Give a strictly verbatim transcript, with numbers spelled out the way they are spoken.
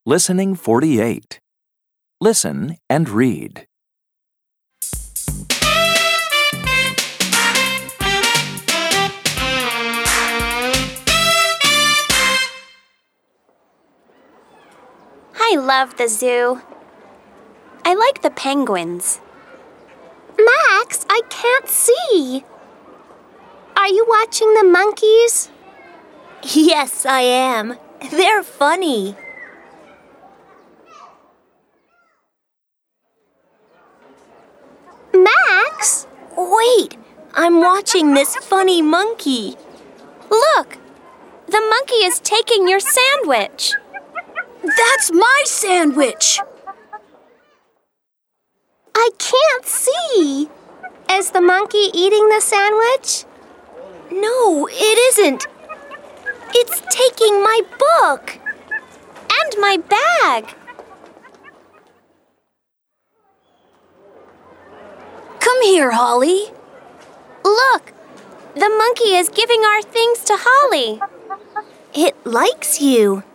Listening forty-eight. Listen and read. I love the zoo. I like the penguins. Max, I can't see. Are you watching the monkeys? Yes, I am. They're funny. Max? Wait, I'm watching this funny monkey. Look, the monkey is taking your sandwich. That's my sandwich! I can't see. Is the monkey eating the sandwich? No, it isn't. It's taking my book. And my bag. Come here, Holly. Look, the monkey is giving our things to Holly. It likes you.